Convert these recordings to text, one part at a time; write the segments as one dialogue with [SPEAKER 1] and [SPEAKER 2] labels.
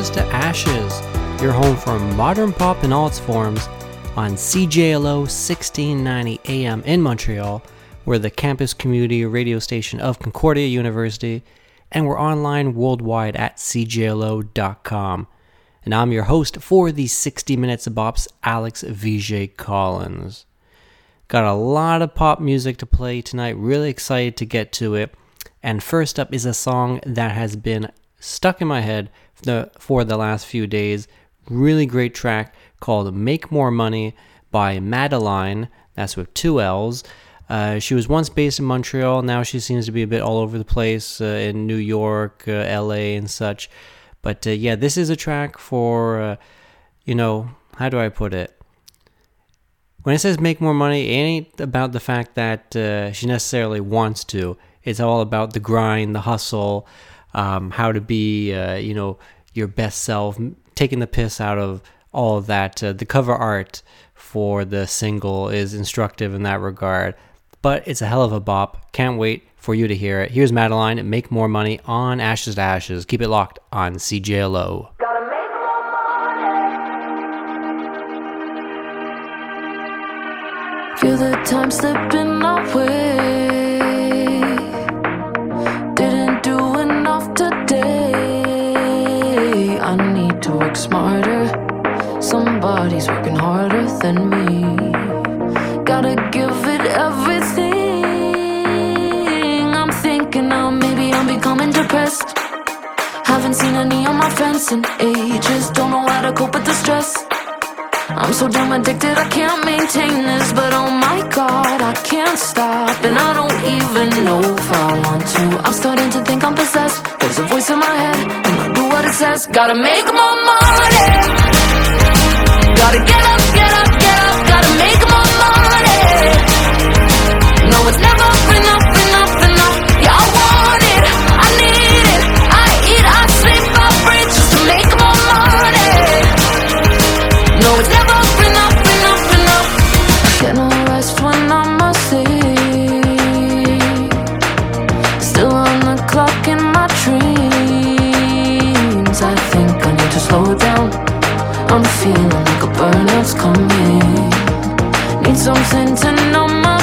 [SPEAKER 1] Ashes to Ashes, your home for modern pop in all its forms, on CJLO 1690 AM in Montreal. We're the campus community radio station of Concordia University, and we're online worldwide at cjlo.com. And I'm your host for these 60 Minutes of Bops, Alex VJ Collins. Got a lot of pop music to play tonight, really excited to get to it. And first up is a song that has been stuck in my head for the last few days. Really great track called Make More Money by Madeline. That's with 2 L's. She was once based in Montreal. Now she seems to be a bit all over the place in New York, LA and such. But yeah, this is a track for, how do I put it? When it says make more money, it ain't about the fact that she necessarily wants to. It's all about the grind, the hustle, how to be, your best self, taking the piss out of all of that. The cover art for the single is instructive in that regard, but it's a hell of a bop. Can't wait for you to hear it. Here's Madeline, Make More Money on Ashes to Ashes. Keep it locked on CJLO.
[SPEAKER 2] Feel the time slipping away. Didn't do enough today. I need to work smarter. Somebody's working harder than me. Gotta give it everything. I'm thinking now maybe I'm becoming depressed. Haven't seen any of my friends in ages. Don't know how to cope with the stress. I'm so damn addicted, I can't maintain this. But oh my god, I can't stop. And I don't even know if I want to. I'm starting to think I'm possessed. There's a voice in my head, and I do what it says. Gotta make more money. Gotta get up, get up, get up. Gotta make more money. No, it's never enough, enough, enough. Yeah, I want it, I need it. I eat, I sleep, I breathe just to make more money. No, it's never enough, enough, enough. Get no rest when I'm asleep. Still on the clock in my dreams. I think I need to slow down. I'm feeling like a burnout's coming. Need something to numb my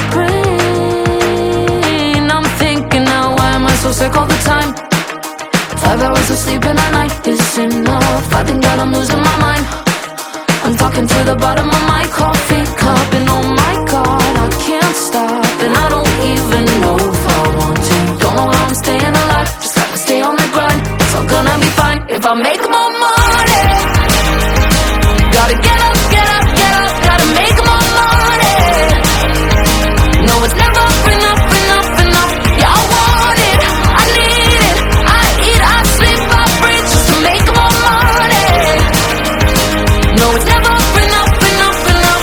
[SPEAKER 2] brain. I'm thinking now, why am I so sick all the time? 5 hours of sleep in a night is enough. I think that I'm losing my mind. I'm talking to the bottom of my coffee cup. And oh my god, I can't stop. And I don't even know if I want to. Don't know how I'm staying alive. Just gotta stay on the grind. It's all gonna be fine if I make more money. Gotta get up, get up, get up. Gotta make more money. No, it's never enough, enough, enough. Yeah, I want it, I need it. I eat, I sleep, I breathe just to make more money. No, it's never enough, enough, enough.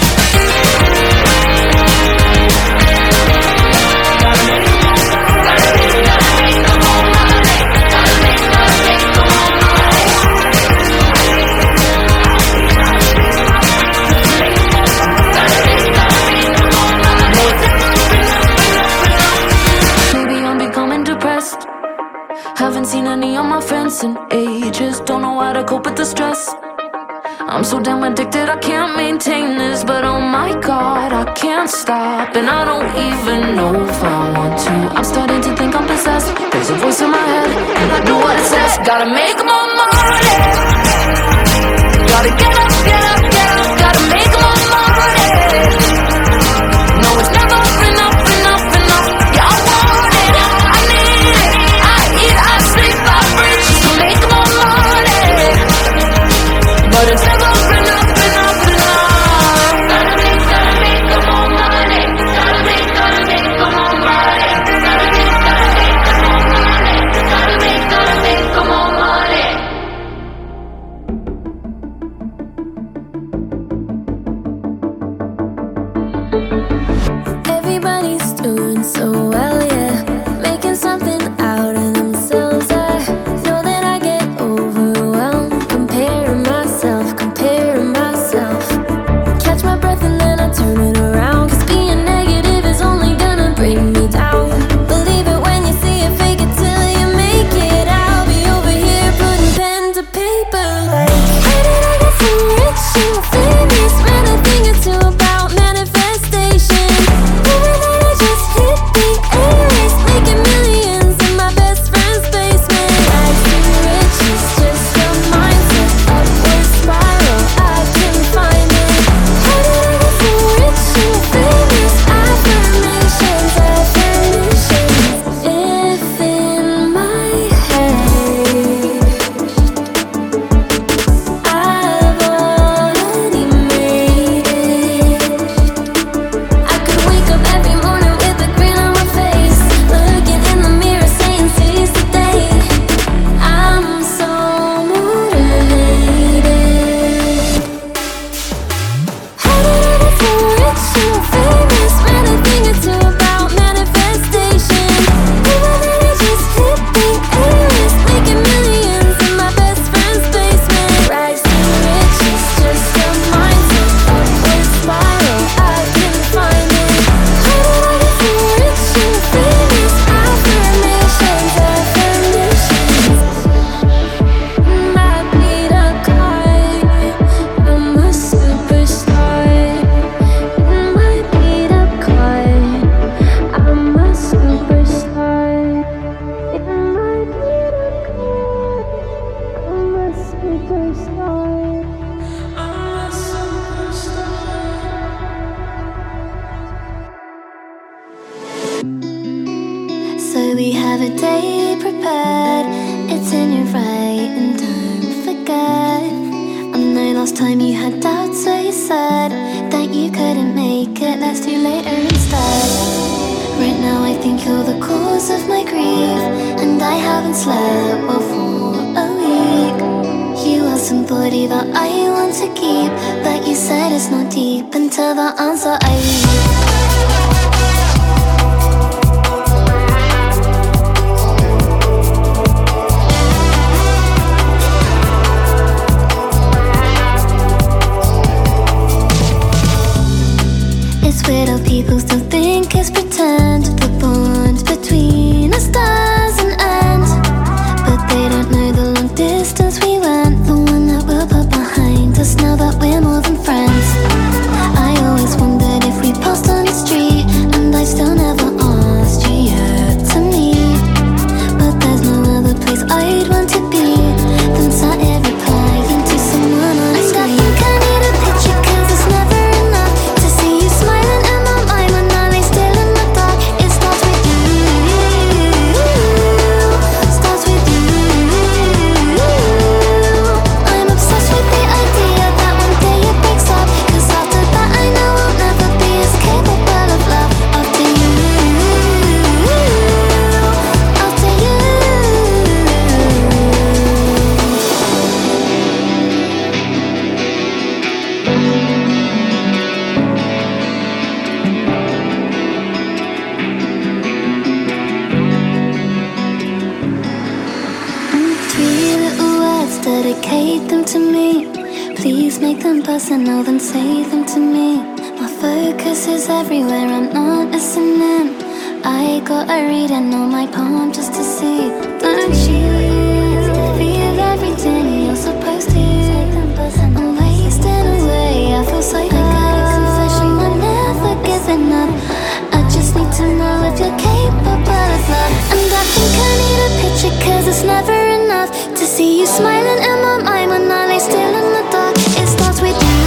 [SPEAKER 2] Maybe I'm becoming depressed. Haven't seen any of my friends in ages. Don't know how to cope with the stress. I'm so damn addicted, I can't maintain this. But oh my god, I can't stop. And I don't even know if I want to. I'm starting to think I'm possessed. There's a voice in my head, and I do what it says. Gotta make more money. Gotta get up, get up, get up. Gotta make more money. No, it's never enough, enough, enough. Yeah, I want it, I need it. I eat, I sleep, I breathe just to make more money. But it's never enough, enough, enough. Gotta make more money. Gotta make more money. Gotta make more money. Gotta make more money.
[SPEAKER 3] have a day prepared. It's in your right and don't forget. I know last time you had doubts, so you said that you couldn't make it. Let's do later instead. Right now I think you're the cause of my grief, and I haven't slept well for a week. You are somebody that I want to keep, but you said it's not deep until the answer I leave. It's weird how people still think it's pretend. The bond between us doesn't end, but they don't know the long distance we went, the one that we'll put behind us now that we're more than friends. I always wondered if we passed on the street, and I still never asked you yet to meet. But there's no other place I'd want to be than sat here replying to someone on a screen. I think I need a picture 'cause it's never enough to see you smiling in my mind when I lay still in the dark. It starts with you, starts with you. I'm obsessed with the idea that one day it breaks up, 'cause after that I know I'll never be as capable of love. After you, after you. Three little words, dedicate them to me. Please make them personal, then say them to me. My focus is everywhere, I'm not listening. I got a reading on my palm just to see. Don't you feel everything you're supposed to? I'm wasting away, I feel so like a confession. I'm never giving up. I just need to know if you're capable of love. And I think I need a picture 'cause it's never enough to see you smiling in my mind when I lay still in the dark. It starts with you,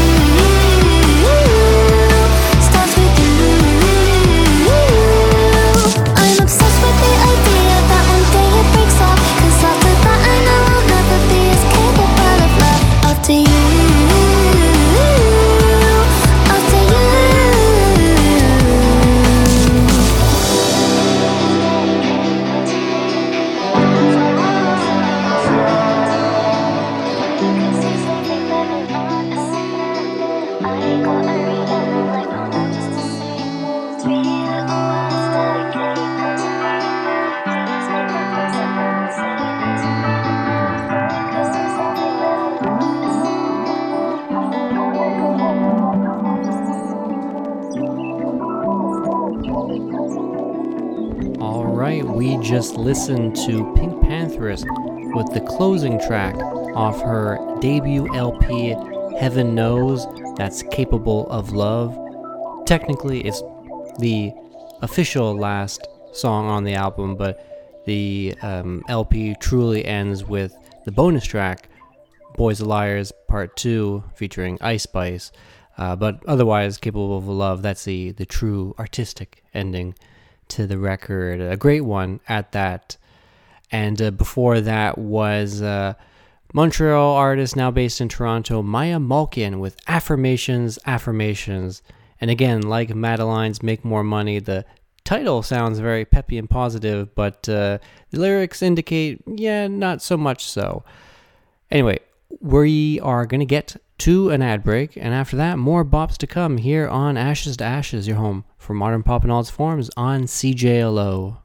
[SPEAKER 3] starts with you. I'm obsessed with the idea that one day it breaks up, 'cause after that I know I'll never be as capable of love. After you, after you.
[SPEAKER 1] Alright, we just listened to Pink Pantheress with the closing track off her debut LP, Heaven Knows, that's Capable of Love. Technically, it's the official last song on the album, but the LP truly ends with the bonus track, Boys Are Liars Part 2, featuring Ice Spice. But otherwise, Capable of Love, that's the true artistic ending to the record. A great one at that. And before that was Montreal artist, now based in Toronto, Maya Malkin with Affirmations, Affirmations. And again, like Madeline's Make More Money, the title sounds very peppy and positive, but the lyrics indicate, yeah, not so much so. Anyway, we are going to get to an ad break, and after that, more bops to come here on Ashes to Ashes, your home for modern pop in all its forms on CJLO.